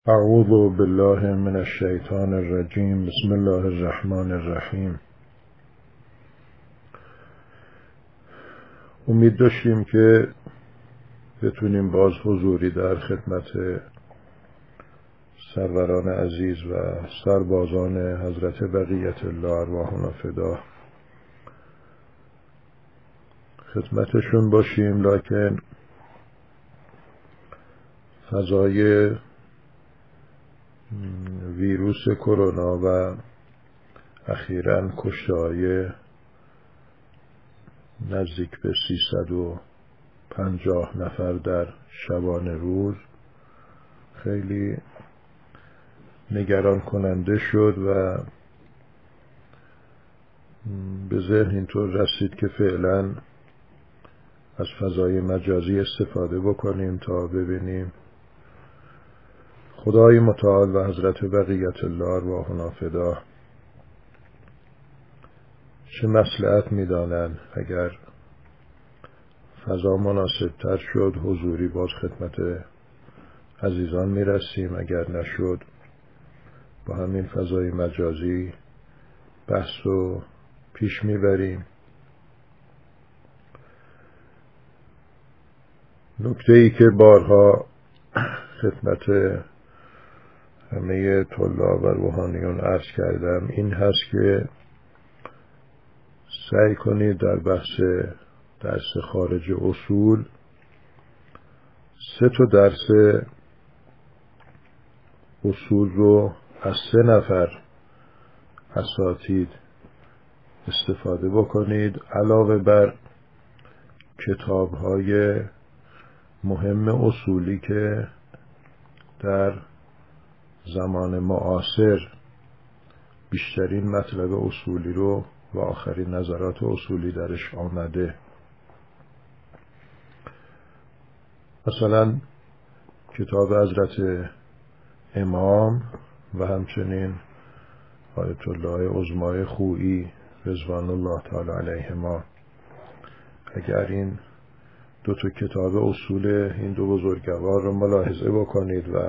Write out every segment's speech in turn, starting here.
اعوذ بالله من الشیطان الرجیم. بسم الله الرحمن الرحیم. امید داشتیم که بتونیم باز حضوری در خدمت سروران عزیز و سربازان حضرت بقیت الله ارواحنا فدا خدمتشون باشیم، لکن فضای ویروس کرونا و اخیراً کشته‌های نزدیک به 350 نفر در شبانه روز خیلی نگران کننده شد و به ذهن اینطور رسید که فعلاً از فضای مجازی استفاده بکنیم تا ببینیم خدای متعال و حضرت بقیت الله ارواحنا فدا چه مصلحت می‌دانند اگر فضا مناسب تر شد حضوری باز خدمت عزیزان میرسیم، اگر نشد با همین فضای مجازی بحث رو پیش میبریم. نکته‌ای که بارها خدمت همه طلاب و روحانیون عرض کردم این هست که سعی کنید در بحث درس خارج اصول 3 درس اصول رو از 3 نفر اساتید استفاده بکنید، علاوه بر کتاب‌های مهم اصولی که در زمان معاصر بیشترین مطلب اصولی رو و آخرین نظرات اصولی درش آمده. مثلا کتاب حضرت امام و همچنین آیت الله عظمای خویی رضوان الله تعالی علیهما. اگر این 2 کتاب اصول این 2 بزرگوار رو ملاحظه بکنید و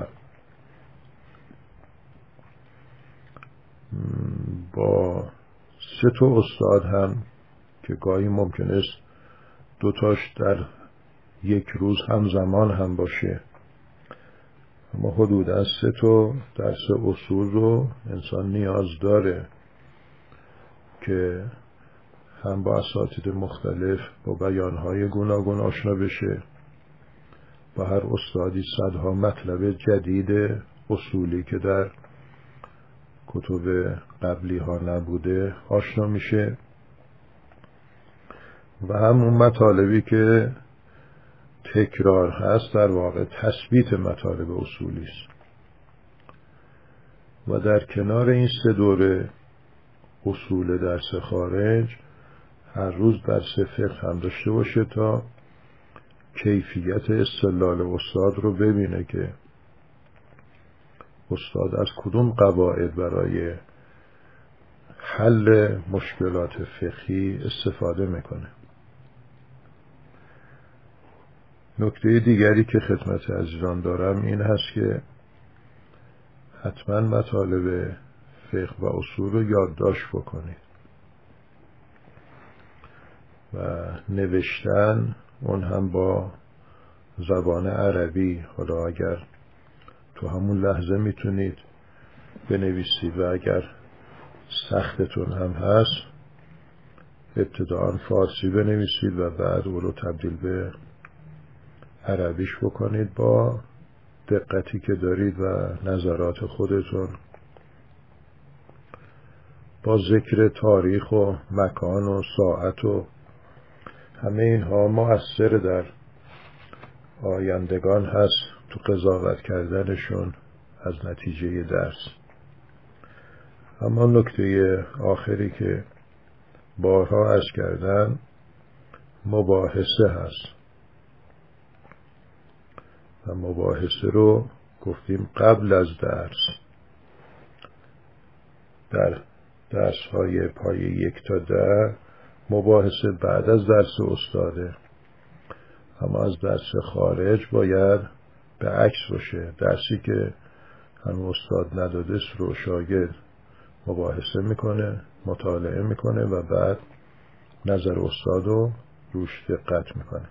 با 3 استاد هم که گاهی ممکن است 2 در یک روز همزمان هم باشه، اما حدوداً 3 درس اصول رو انسان نیاز داره که هم با اساتید مختلف با بیانهای گوناگون آشنا بشه، با هر استادی صدها مطلب جدید اصولی که در کتب قبلی ها نبوده آشنا میشه و همون مطالبی که تکرار هست در واقع تثبیت مطالب اصولی است. و در کنار این 3 دوره اصول درس خارج هر روز درس فقه هم داشته باشه تا کیفیت استدلال استاد رو ببینه که استاد از کدوم قواعد برای حل مشکلات فقهی استفاده میکنه. نکته دیگری که خدمت عزیزان دارم این هست که حتما مطالب فقه و اصول رو یادداشت بکنید و نوشتن اون هم با زبان عربی. حالا اگر تو همون لحظه میتونید بنویسید و اگر سختتون هم هست ابتداء فارسی بنویسید و بعد او رو تبدیل به عربیش بکنید با دقتی که دارید و نظرات خودتون با ذکر تاریخ و مکان و ساعت و همه اینها مؤثر در آیندگان هست تو قضاوت کردنشون از نتیجه درس. اما نکته آخری که بارها عرض کردم مباحثه هست و مباحثه رو گفتیم قبل از درس در درس های پایه 1 تا 10 مباحثه بعد از درس استاده، اما از درس خارج باید به عکس باشه. درسی که هم استاد نداده رو شاگرد مباحثه میکنه، مطالعه میکنه و بعد نظر استاد رو روش دقت میکنه.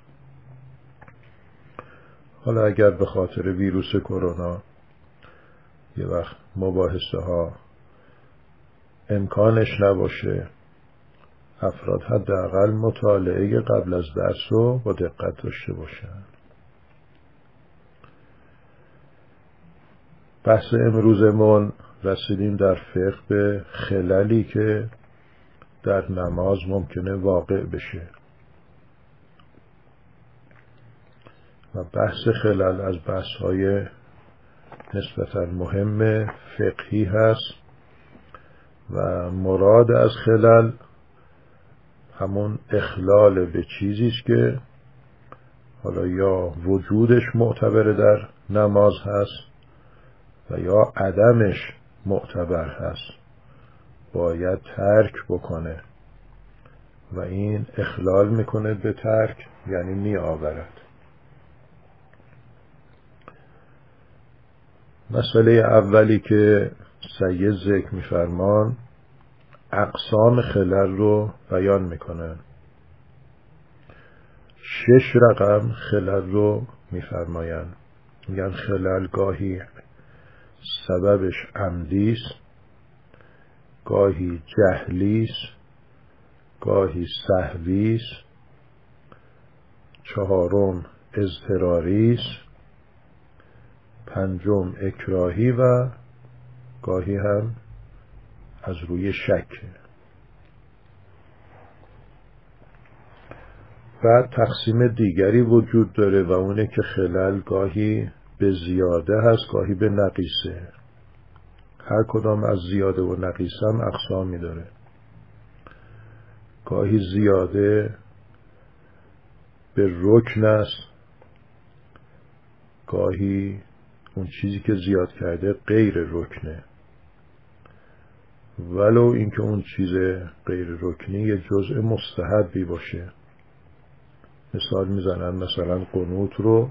حالا اگر به خاطر ویروس کرونا یه وقت مباحثه ها امکانش نباشه، افراد حداقل مطالعه قبل از درس رو با دقت داشته باشن. بحث امروزمون رسیدیم در فقه به خللی که در نماز ممکنه واقع بشه و بحث خلل از بحث‌های نسبتاً مهم فقهی هست و مراد از خلل همون اخلال به چیزی است که حالا یا وجودش معتبر در نماز هست و یا عدمش معتبر هست، باید ترک بکنه و این اخلال میکنه به ترک، یعنی می آورد. مسئله اولی که سید ذکر میفرمان اقسام خلل رو بیان میکنن. 6 رقم خلل رو میفرماین. میگن خلل گاهی سببش عمدیست، گاهی جهلیست، گاهی سهویست، 4 اضطراریست، 5 اکراهی و گاهی هم از روی شک. بعد تقسیم دیگری وجود داره و اونه که خلل گاهی به زیاده هست، گاهی به نقیصه. هر کدام از زیاده و نقیصه هم اقسامی داره. گاهی زیاده به رکن است، گاهی اون چیزی که زیاد کرده غیر رکنه، ولو اینکه اون چیز غیر رکنی یه جزء مستحبی باشه. مثال میزنن مثلا قنوت رو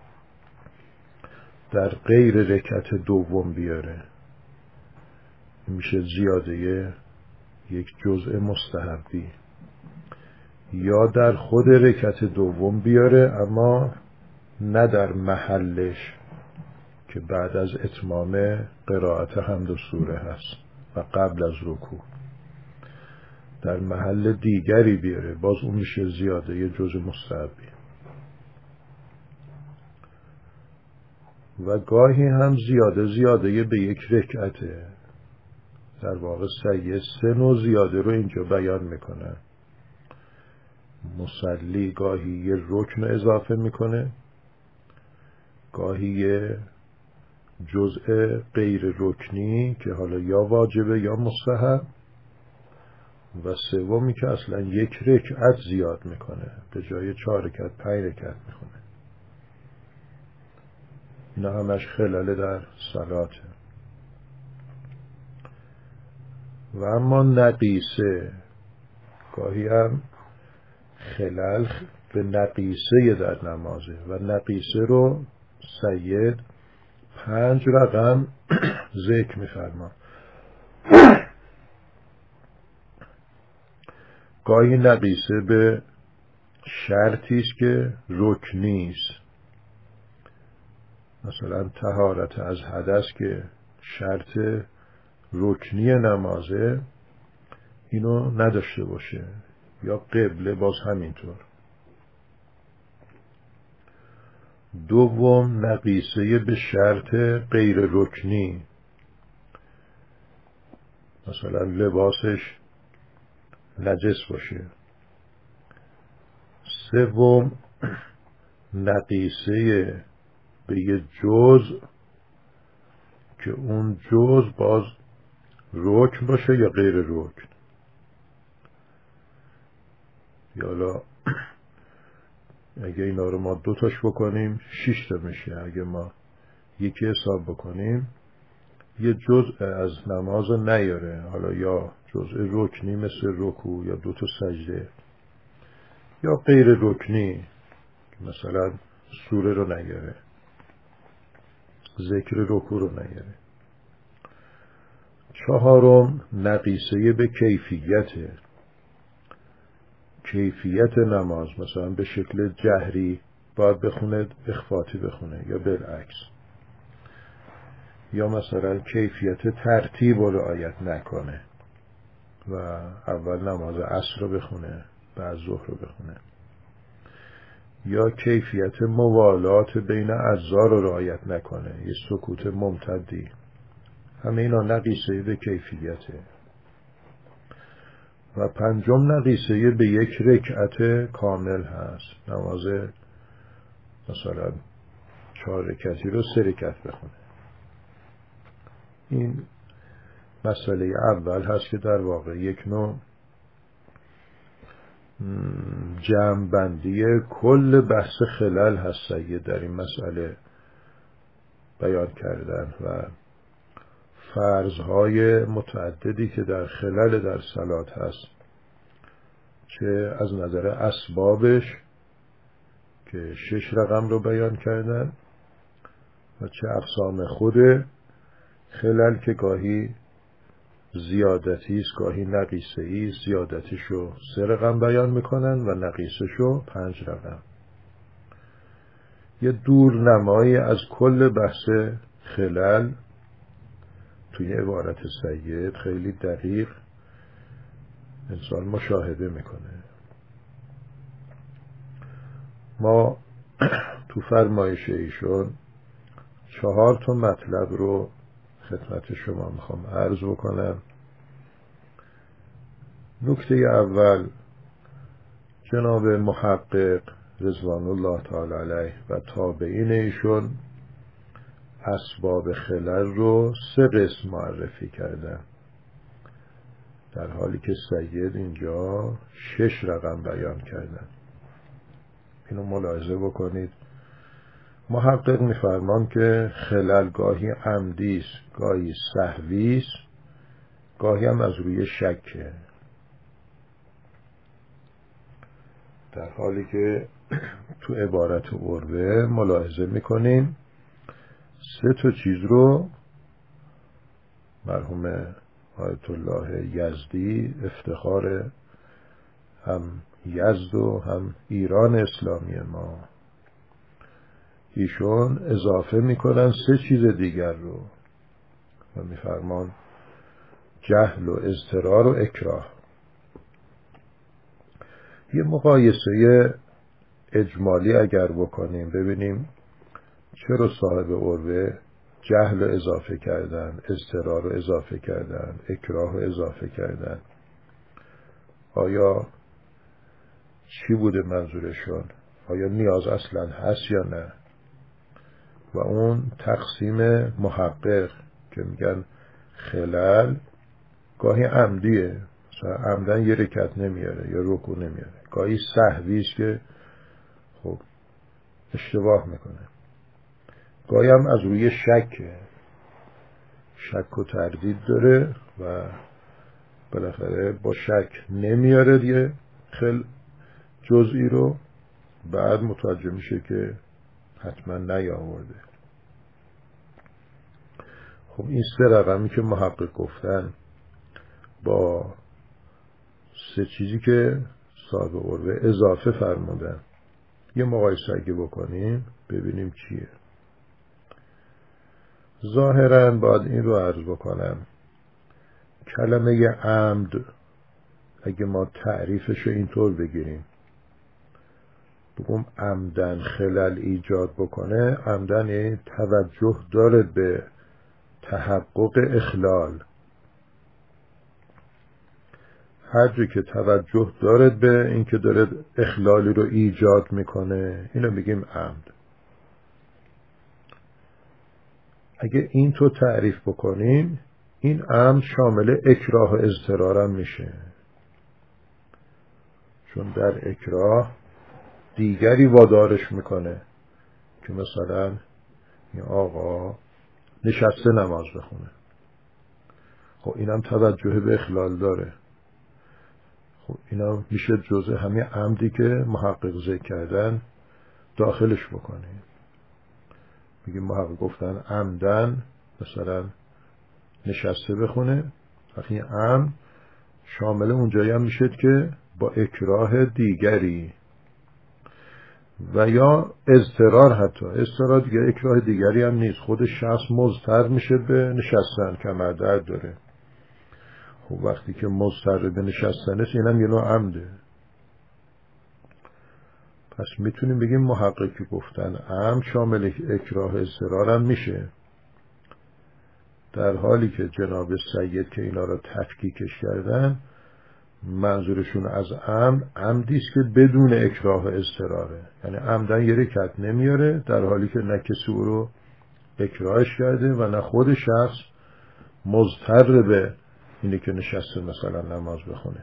در غیر رکعت دوم بیاره، میشه زیاده یک جزء مستحبی. یا در خود رکعت دوم بیاره اما نه در محلش که بعد از اتمام قرائت حمد و سوره هست و قبل از رکوع، در محل دیگری بیاره، باز اون میشه زیاده یه جزء مستحبی. و گاهی هم زیاده به یک رکعته. در واقع سید 3 نوع زیاده رو اینجا بیان میکنه. مصلی گاهی یه رکن اضافه میکنه، گاهی یه جزء غیر رکنی که حالا یا واجبه یا مستحب، و 3 که اصلا یک رکعت زیاد میکنه، به جای 4 رکعت 5 رکعت میکنه. اینا همش خلل در صلاته. و اما نقیصه، گاهی هم خلل به نقیصه در نمازه و نقیصه رو سید 5 رقم ذکر میفرما. گاهی نقیصه به شرطی است که رکنی است، مثلا طهارت از حدث که شرط رکنی نمازه، اینو نداشته باشه، یا قبله باز همینطور. 2 نقیصه به شرط غیر رکنی، مثلا لباسش نجس باشه. 3 نقیصه به یه جزء که اون جزء باز رکن باشه یا غیر رکن. یالا اگه اینا رو ما 2 تاش بکنیم 6 تا میشه. اگه ما یکی حساب بکنیم یه جزء از نماز نیاره، حالا یا جزء رکنی مثل رکوع یا 2 تا سجده، یا غیر رکنی مثلا سوره رو نیاره، ذکر رکوع رو نیاره. چهارم نقیصه به کیفیت نماز، مثلا به شکل جهری باید بخونه، اخفاتی بخونه یا بالعکس، یا مثلا کیفیت ترتیب رو رعایت نکنه و اول نماز عصر رو بخونه بعد ظهر رو بخونه، یا کیفیت موالات بین اجزا رو رعایت نکنه، یه سکوت ممتدی. همه اینا نقیصه به کیفیته. و پنجم نقیصه به یک رکعت کامل هست، نماز مثلا 4 رکعتی رو 3 رکعت بخونه. این مسئله اول هست که در واقع یک نوع جمع بندی کل بحث خلل هست سید در این مسئله بیان کردن و فرضهای متعددی که در خلل در صلات هست، چه از نظر اسبابش که 6 رقم رو بیان کردن و چه اقسام خود خلل که گاهی زیادتی است گاهی نقیصه‌ای، زیادتیشو 3 رقم بیان میکنن و نقیصشو 5 رقم. یه دورنمایی از کل بحث خلل توی عبارت سید خیلی دقیق انسان مشاهده میکنه. ما تو فرمایش ایشون 4 تا مطلب رو خدمت شما میخوام عرض بکنم. نکته اول، جناب محقق رضوان الله تعالی علیه و تابعین ایشون اسباب خلل رو 3 قسم معرفی کردن، در حالی که سید اینجا 6 رقم بیان کردن. اینو ملاحظه بکنید. محقق میفرمان که خلل گاهی عمدی است، گاهی سهوی است، گاهی هم از روی شکه، در حالی که تو عبارت عروه ملاحظه میکنیم 3 تا چیز رو مرحوم آیت الله یزدی، افتخار هم یزد و هم ایران اسلامی ما، ایشون اضافه میکنن 3 چیز دیگر رو و میفرمان جهل و اضطرار و اکراه. یه مقایسه اجمالی اگر بکنیم ببینیم چرا صاحب عروه جهل رو اضافه کردن، اضطرار رو اضافه کردن، اکراه رو اضافه کردن. آیا چی بوده منظورشون؟ آیا نیاز اصلا هست یا نه؟ و اون تقسیم محقق که میگن خلل گاهی عمدیه، مثلا عمدن 1 رکعت نمیاره یا رکوع نمیاره، گاهی سهوی است که خب اشتباه میکنه، گاهی هم از روی شک و تردید داره و بالاخره با شک نمیاره یه جزئی رو، بعد متوجه میشه که حتما نیاورده. خب این 3 رقمی که محقق گفتن با 3 چیزی که صاحب عروه اضافه فرمودن یه مقایسه اگه بکنیم ببینیم چیه. ظاهراً باید این رو عرض بکنم، کلمه عمد اگه ما تعریفش رو اینطور بگیریم، بگم عمدن خلل ایجاد بکنه، عمدن یعنی توجه داره به تحقق اخلال، هر جا که توجه داره به این که داره اخلالی رو ایجاد میکنه اینو میگیم عمد. اگه این تو تعریف بکنیم این عمد شامل اکراه و اضطرار هم میشه، چون در اکراه دیگری وادارش میکنه که مثلا این آقا نشسته نماز بخونه، خب اینم توجه به اخلال داره، خب اینا میشه جزء همین عمدی که محقق ذکر کردن داخلش بکنیم. میگیم محقق گفتن عمدن مثلا نشسته بخونه. وقتی عمد شامل اونجایی هم میشه که با اکراه دیگری و یا اضطرار. حتی اضطرار دیگه اکراه دیگری هم نیست، خود شخص مضطر میشه به نشستن، کمر درد داره. خب وقتی که مضطر به نشستن است اینم یه نوع عمده. پس میتونیم بگیم محققی گفتن عمد شامل اکراه اضطرار هم میشه، در حالی که جناب سید که اینا را تفکیکش کردن منظورشون از عمدی است که بدون اکراه اضطراره، یعنی عمدن یه رکعت نمیاره در حالی که نه کسی او رو اکراهش کرده و نه خود شخص مضطر به اینه که نشسته مثلا نماز بخونه.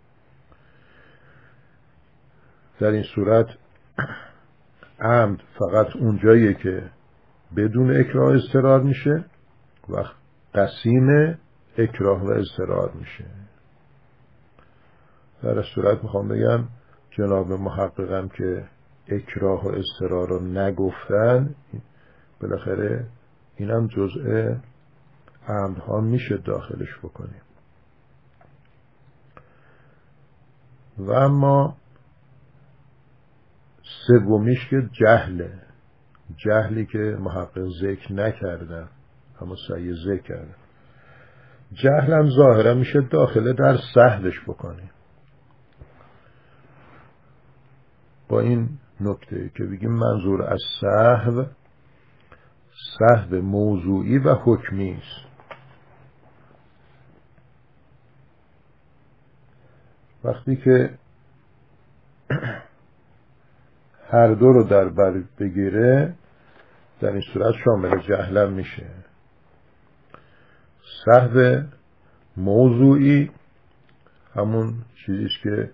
در این صورت عمد فقط اونجاییه که بدون اکراه اضطرار میشه و قسیم اکراه و اضطرار میشه. در صورت میخوام بگم جناب محققم که اکراه و اضطرار رو نگفتن، بالاخره اینم جزء عمدها میشه داخلش بکنیم. و اما سومیش که جهلی که محقق ذکر نکردن اما سعی ذکر کردن. جهل هم ظاهرا میشه داخله در سهوش بکنیم، با این نکته که بگیم منظور از سهو موضوعی و حکمی است. وقتی که هر دو رو در بر بگیره در این صورت شامل جهلم میشه. سهو موضوعی همون چیزیست که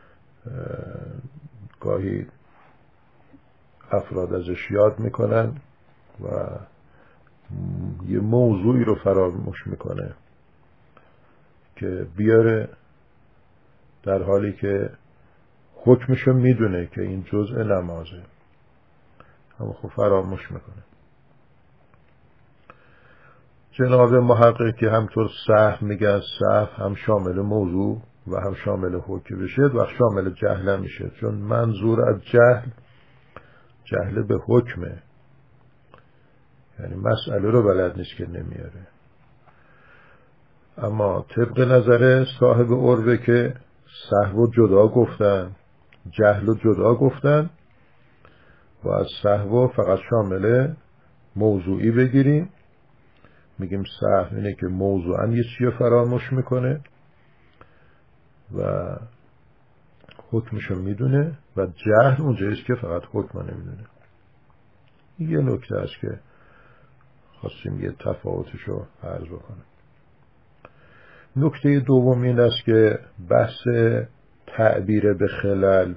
گاهی افراد ازش یاد میکنن و یه موضوعی رو فراموش میکنه که بیاره در حالی که حکمشو میدونه که این جزء نمازه اما خب فراموش میکنه. جناب محقق که همطور سهو میگن، سهو هم شامل موضوع و هم شامل حکم بشه و شامل جهل میشه، چون منظور از جهل به حکمه، یعنی مسئله رو بلد نیست که نمیاره. اما طبق نظر صاحب عربه که سهو جدا گفتن، جهل جدا گفتن و از سهو فقط شامل موضوعی بگیریم. میگیم سهو اینه که موضوعاً یه چیزی فراموش میکنه و حکمشو میدونه و جهل اونجاییست که فقط حکم نمیدونه. یه نکته است که خواستیم یه تفاوتشو عرض بکنم. نکته دوم این است که بحث تعبیر به خلل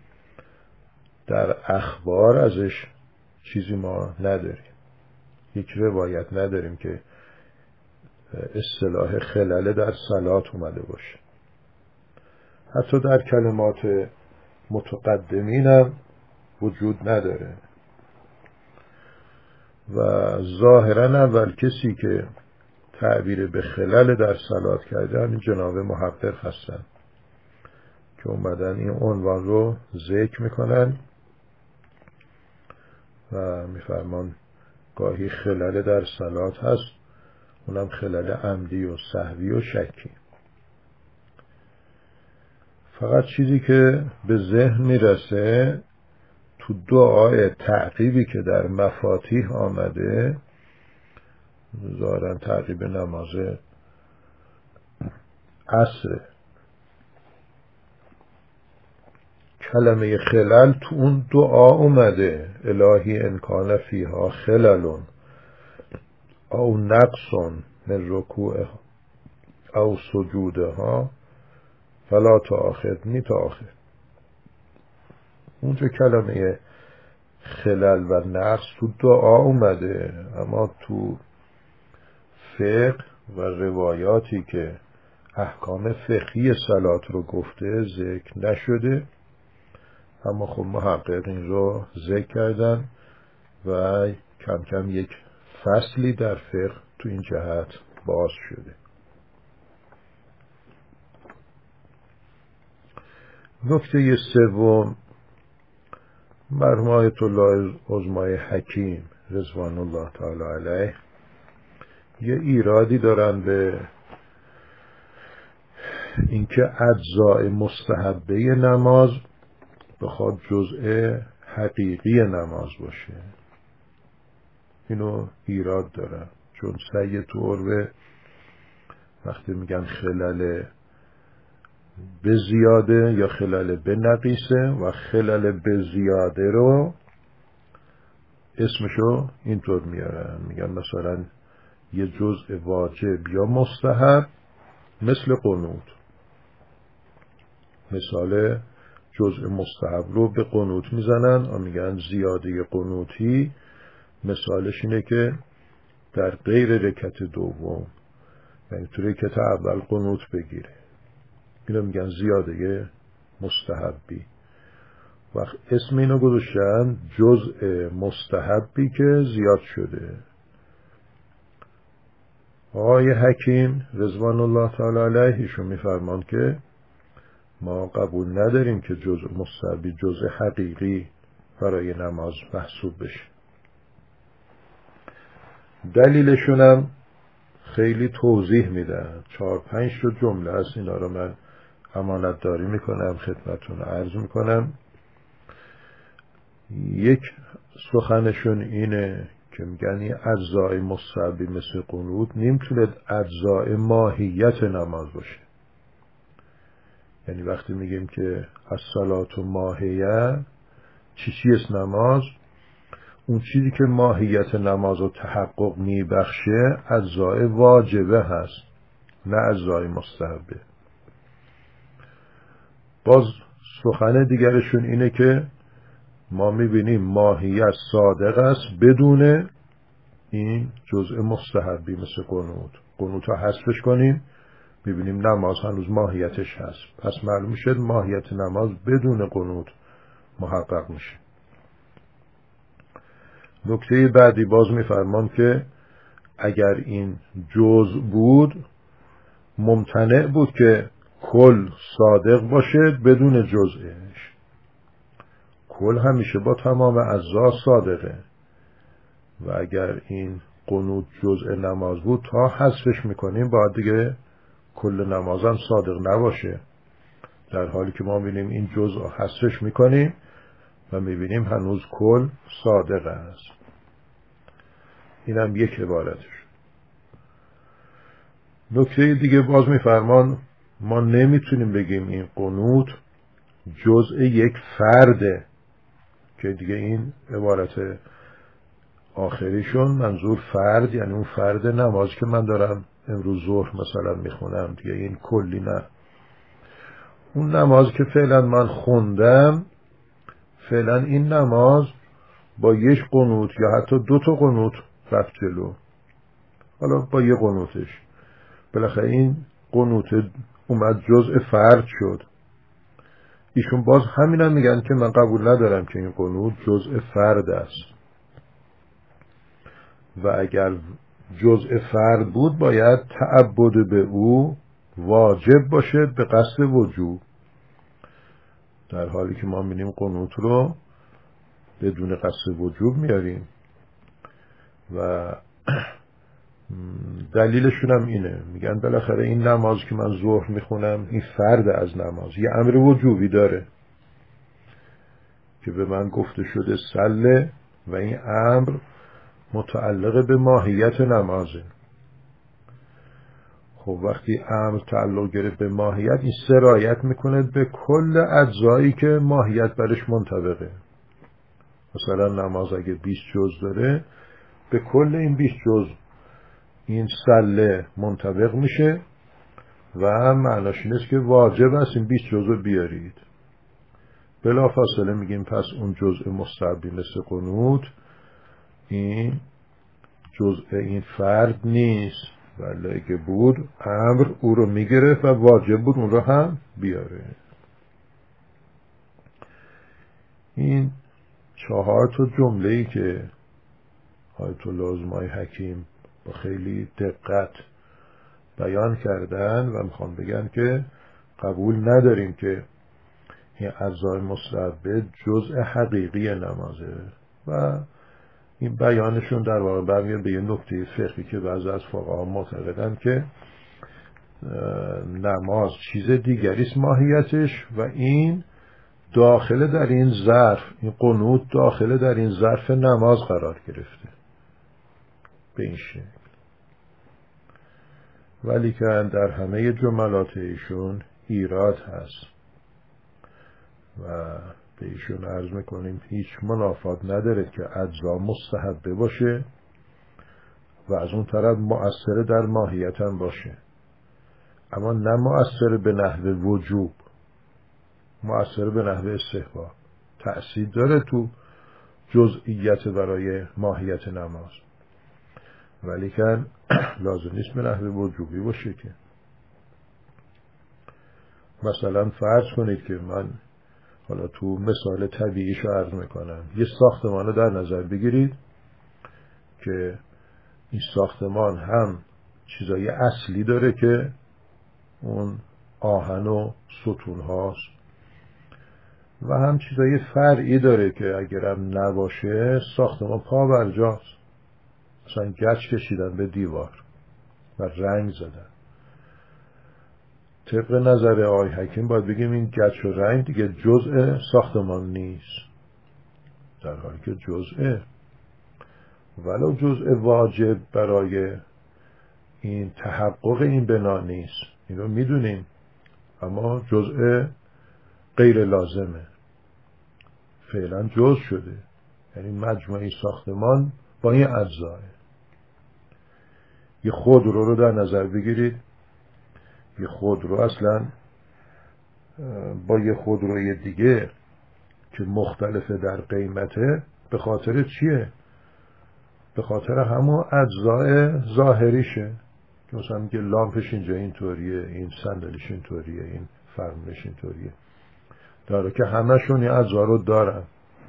در اخبار ازش چیزی ما نداریم، یک روایت نداریم که اصطلاح خلل در صلات اومده باشه. حتی در کلمات متقدمین هم وجود نداره و ظاهرا اول کسی که تعبیر به خلل در صلات کردن جناب محقق هستن که اومدن این عنوان رو ذکر میکنن و میفرمان گاهی خلل در صلات هست، اونم خلل عمدی و سهوی و شکی. فقط چیزی که به ذهن میرسه تو دعای تعقیبی که در مفاتیح آمده، ظاهرا تعقیب نماز عصر، کلمه خلل تو اون دعا اومده: الهی ان کان فیها خلل او نقص من رکوع او سجودها فلا تؤاخذنی تؤاخذ. اونجا کلمه خلل و نقص تو دعا اومده، اما تو فقه و روایاتی که احکام فقهی صلات رو گفته ذکر نشده. اما خب محقق این رو ذکر کردن و کم کم یک فصلی در فقه تو این جهت باز شده. نکته سوم، مرحوم آیت الله عظمای حکیم رضوان الله تعالی علیه یه ایرادی دارن به اینکه اجزاء مستحبه نماز بخواد جزء حقیقی نماز باشه. اینو ایراد دارن، چون سید عروه وقتی میگن خلل به زیاده یا خلل به نقیصه و خلل به زیاده رو اسمشو اینطور میارن، میگن مثلا یه جزء واجب یا مستحب مثل قنوت. مثال جزء مستحب رو به قنوت میزنن و میگن زیاده قنوتی مثالش اینه که در غیر رکعت دوم، یعنی تو رکعت اول قنوت بگیره، اینو میگن زیاده مستحبی. وقت اسم اینو گذاشتن جزء مستحبی که زیاد شده. آقای حکیم رضوان الله تعالی علیه ایشون میفرمان که ما قبول نداریم که جزء مستحبی جزء حقیقی برای نماز محسوب بشه. دلیلشونم خیلی توضیح میدن، 4-5 جمله است، اینا رو من امانت داری میکنم خدمتون عرض میکنم. یک سخنشون اینه که میگن این اجزای مستحبی مثل قنوت نمیتونه اجزای ماهیت نماز باشه. یعنی وقتی میگیم که الصلاة ماهیه، چی است نماز؟ اون چیزی که ماهیت نماز رو تحقق میبخشه اجزای واجبه هست، نه اجزای مستحبه. باز سخن دیگرشون اینه که ما میبینیم ماهیت صادق است بدون این جزء مستحبی مثل قنوت ها حذفش کنیم، میبینیم نماز هنوز ماهیتش هست. پس معلوم میشه ماهیت نماز بدون قنوت محقق میشه. نکته بعدی باز میفرمان که اگر این جزء بود ممتنع بود که کل صادق باشه بدون جزءش. کل همیشه با تمام اجزا صادقه و اگر این قنوت جزء نماز بود تا حذفش میکنیم باید دیگه کل نماز هم صادق نباشه، در حالی که ما میبینیم این جزء حذفش میکنیم و میبینیم هنوز کل صادق است. اینم یک عبارتش. نکته دیگه باز میفرمان ما نمیتونیم بگیم این قنوت جزء یک فرده، که دیگه این عبارت آخریشون منظور فرد یعنی اون فرد نماز که من دارم امروز ظهر مثلا میخونم، دیگه این کلی نه. اون نماز که فعلا من خوندم، فعلا این نماز با یک قنوت یا حتی 2 قنوت رفت جلو، حالا با یه قنوتش بالاخره این قنوت اومد جزء فرد شد. ایشون باز همین میگن که من قبول ندارم که این قنوت جزء فرد است و اگر جزء فرد بود باید تعبد به او واجب باشه به قصد وجوب، در حالی که ما می‌بینیم قنوت رو بدون قصد وجوب میاریم. و دلیلشون هم اینه، میگن بالاخره این نماز که من ظهر میخونم این فرد از نماز یه امر وجوبی داره که به من گفته شده صله و این امر متعلق به ماهیت نمازه. خب وقتی امر تعلق گرفت به ماهیت، این سرایت میکنه به کل اجزایی که ماهیت برش منطبقه. مثلا نماز اگه 20 جز داره، به کل این 20 جز این صله منطبق میشه و معناش اینه که واجب است این 20 جز رو بیارید. بلا فاصله میگیم پس اون جزء مستحبی مثل قنوت این جزء این فرد نیست، ولی اگه بود امر او رو میگرفت و واجب بود اون رو هم بیاره. این 4 جمله‌ای که آیت الله عظمای حکیم با خیلی دقت بیان کردن و میخوان بگن که قبول نداریم که این اجزای مستحبه جزء حقیقی نمازه و این بیانشون در واقع برمیاد به یه نکته فقهی که بعضی از فقها معتقدن که نماز چیز دیگریست ماهیتش و این داخل در این ظرف، این قنوت داخل در این ظرف نماز قرار گرفته به این شکل. ولی که در همه جملات ایشون ایراد هست و به ایشون عرض میکنیم هیچ منافات نداره که اجزا مستحبه باشه و از اون طرف مؤثر در ماهیت هم باشه، اما نه مؤثر به نحو وجوب، مؤثر به نحو استحباب. تأثیر داره تو جزئیت برای ماهیت نماز، ولی که لازم نیست به نحو وجوبی باشه. که مثلا فرض کنید که من حالا تو مثال طبیعیشو عرض میکنم، یه ساختمان رو در نظر بگیرید که این ساختمان هم چیزای اصلی داره که اون آهن و ستون هاست و هم چیزای فرعی داره که اگرم نباشه ساختمان پا برجاست. مثلا گچ کشیدن به دیوار و رنگ زدن. طبق نظر آقای حکیم باید بگیم این گچ و رنگ دیگه جزء ساختمان نیست، در حالی که جزء، ولو جزء واجب برای این تحقق این بنا نیست، اینو میدونیم، اما جزء غیر لازمه، فعلا جزء شده، یعنی مجموعه ساختمان با این اجزاه. یه خودرو رو در نظر بگیرید، یه خودرو اصلا با یه خودروی دیگه که مختلفه در قیمته به خاطر چیه؟ به خاطر همون اجزای ظاهریشه که مثلا میگه لامپش اینجا اینطوریه، این صندلیش اینطوریه، این فرمونش اینطوریه، داره که همشون این اجزا رو دارن.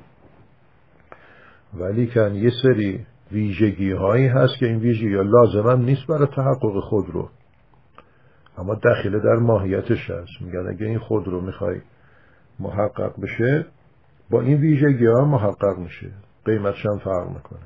ولی که یه سری ویژگی هایی هست که این ویژگی ها لازم هم نیست برای تحقق خودرو، اما داخل در ماهیتش هست. میگن اگه این خودرو میخوای محقق بشه با این ویژگی ها محقق میشه، قیمتش هم فرق میکنه.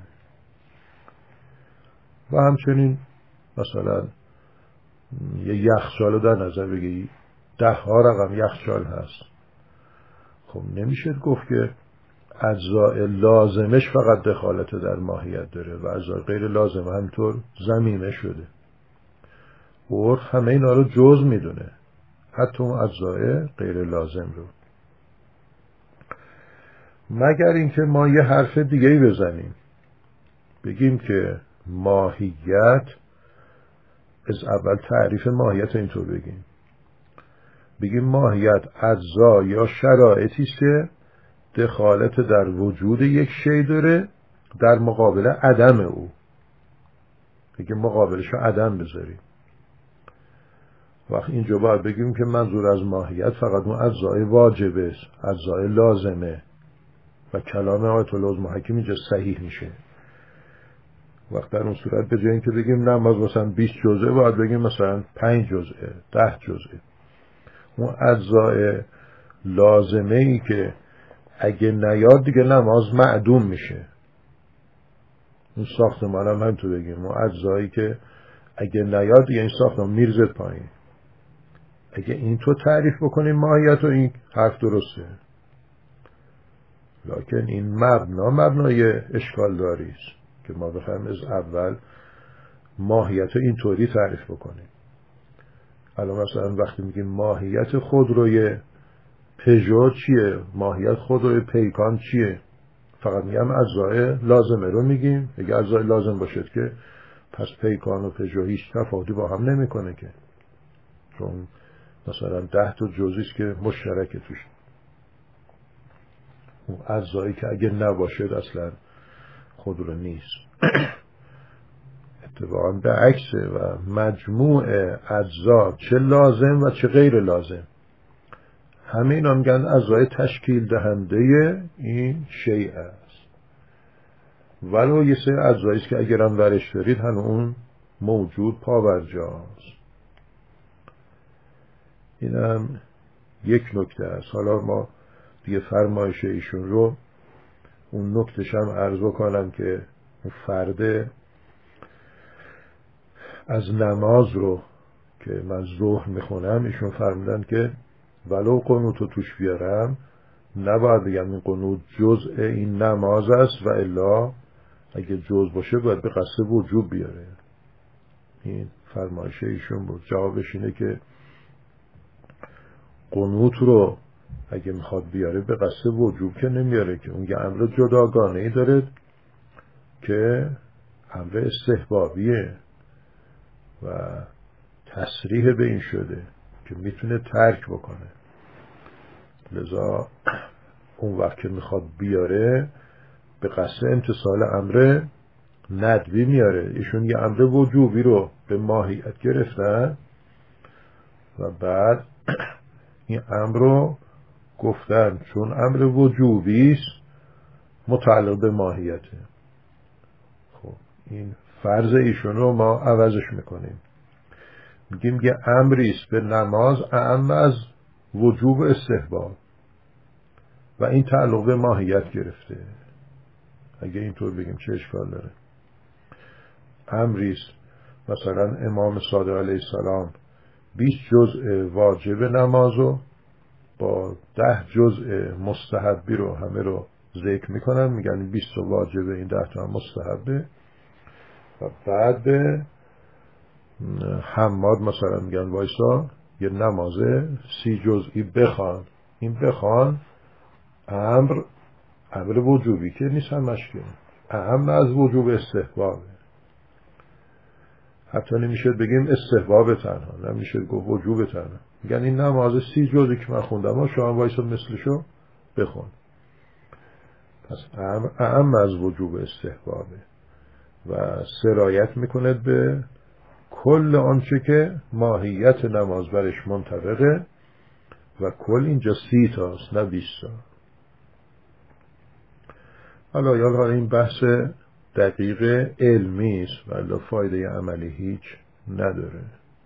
و همچنین مثلا یه یخچال رو در نظر بگیری، 10 رقم یخچال هست، خب نمیشه گفت که اجزای لازمش فقط دخالت در ماهیت داره و اجزای غیر لازم همطور ضمیمه شده. عرف همه اینا رو جز میدونه، حتی اون اجزای غیر لازم رو، مگر اینکه ما یه حرف دیگه‌ای بزنیم بگیم که ماهیت، از اول تعریف ماهیت اینطور بگیم ماهیت اجزا یا شرایطی است که دخالت در وجود یک شی داره در مقابل عدم او. بگیم مقابلش رو عدم بذاریم. وقت اینجا باید بگیم که منظور از ماهیت فقط اون اجزای واجبه است، اجزای لازمه، و کلام آیت الله محکم اینجا صحیح میشه. وقت در اون صورت به جای اینکه بگیم نماز مثلا 20 جزءه باید بگیم مثلا 5 جزءه، 10 جزءه. اون اجزای لازمه ای که اگه نیاد دیگه نماز معدوم میشه. اون ساختمان هم تو بگیم اون اجزایی که اگه نیاد دیگه این ساختمان میرزه پایین. اگه این تو تعریف بکنیم ماهیت و این حرف درسته، لکن این مبنای اشکال داری است که ما بخوایم از اول ماهیت رو اینطوری تعریف بکنیم. الان مثلا وقتی میگیم ماهیت خودروی پژو چیه، ماهیت خودروی پیکان چیه، فقط میگم اجزای لازمه رو میگیم. اگه اجزای لازم باشد که پس پیکان و پژو هیچ تفاوتی با هم نمیکنه که، چون مثلا 10 تا جزئیست که مشترکه توش. اون اجزایی که اگه نباشد اصلا خودرو نیست. اتفاقا به عکسه و مجموع اجزا چه لازم و چه غیر لازم همه اینا میگن اجزای تشکیل دهنده این شیء است. ولو یه سری اجزایی است که اگرم ورش دارید هنوز اون موجود پاورجاست. اینم یک نکته است. حالا ما دیگه فرمایش ایشون رو اون نکتهش هم عرض کنم که اون فرده از نماز رو که من ظهر میخونم، ایشون فرمودن که ولو قنوت رو توش بیارم نباید بگم این قنوت جزء این نماز است و الا اگه جزء باشه باید به قصد وجوب بیاره. این فرمایش ایشون بود. جوابش اینه که قنوت رو اگه میخواد بیاره به قصد وجوب که نمیاره، که اون یه امر جداگانه‌ای داره که امر استحبابیه و تصریح به این شده که میتونه ترک بکنه. لذا اون وقت که میخواد بیاره به قصد امتثال امر ندبی میاره. ایشون یه امر وجوبی رو به ماهیت گرفتن و بعد این امر رو گفتن چون امر وجوبی است متعلق به ماهیته. خب این فرض ایشون رو ما عوضش میکنیم، میگیم یه امری است به نماز اعم از وجوب استحباب و این تعلق به ماهیت گرفته. اگه اینطور بگیم چه اشکال داره؟ امری است مثلا امام صادق علیه السلام 20 جزء واجب نمازو با 10 جزء مستحبی رو همه رو ذکر میکنن، میگن 20 تا واجبه، این 10 تا هم مستحبه. و بعد به حماد مثلا میگن وایسا یه نماز 30 جزئی بخوان. این بخوان امر وجوبی که نیست، همش که اهم از وجوب استحبابه. حتی نمیشه بگیم استحباب تنها، نمیشه گفت وجوب تنها. میگن این نماز 30 جزئی که من خوندم شما وایسا مثلشو بخون. پس اهم از وجوب استحبابه و سرایت میکنه به کل آنچه که ماهیت نماز برش منطبقه و کل اینجا 30 تاست نه 20 تا. حالا این بحث دقیق علمی است ولی فایده عملی هیچ نداره.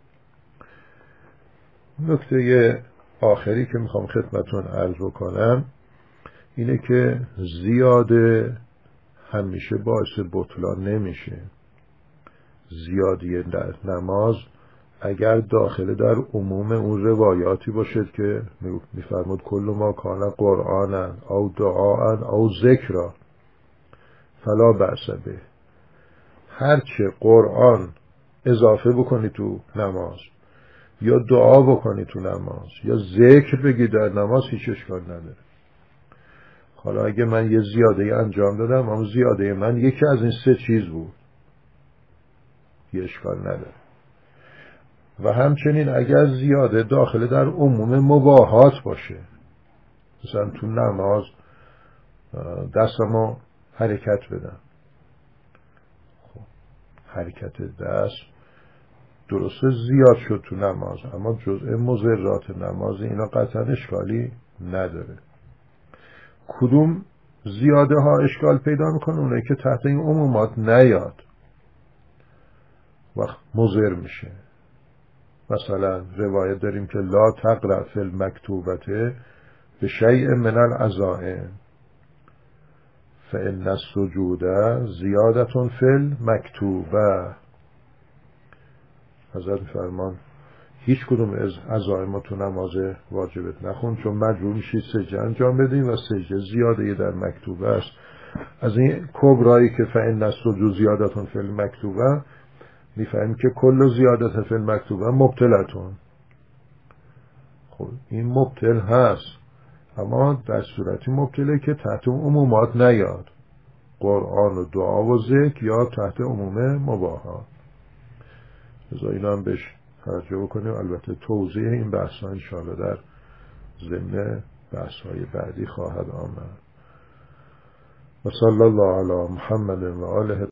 نکته آخری که میخوام خدمتون عرض بکنم اینه که زیاده همیشه باعث بطلان نمیشه. زیادی در نماز اگر داخل در عموم اون روایاتی باشد که میفرمود کل ما کان قرآن او دعا او ذکر فلا بأس به، هرچه قرآن اضافه بکنی تو نماز یا دعا بکنی تو نماز یا ذکر بگی در نماز هیچ اشکال نداره. حالا اگه من یه زیاده انجام دادم اما زیاده من یکی از این 3 چیز بود یه اشکال نداره. و همچنین اگر زیاده داخل در عموم مباحات باشه، مثلا تو نماز دستمو حرکت بدم، خب حرکت دست درسته زیاد شد تو نماز اما جزء مضرات نماز اینا قطعا اشکالی نداره. کدوم زیاده ها اشکال پیدا میکنه؟ اونه که تحت این عمومات نیاد وقت مضر میشه. مثلا روایت داریم که لا تقرأ فی المکتوبته به شیء من العزائم فإن السجود زیادة فی المکتوبه. حضرت فرمان هیچ کدوم از عزائم تو نماز واجبت نخون چون مجبور میشید سجده انجام بدین و سجده زیاده در مکتوبه است. از این کبرایی که فإن السجود زیادة فی المکتوبه میفهمیم که کل زیادت فی المکتوبه مبتلتون. خب این مبتل هست اما در صورتی مبتله که تحت عمومات نیاد، قرآن و دعا و ذکر یا تحت عموم مباحات. لذا اینا هم بهش توجه بکنیم. البته توضیح این بحث ها انشاءالله در ضمن بحث های بعدی خواهد آمد. و صلی الله علی محمد و آله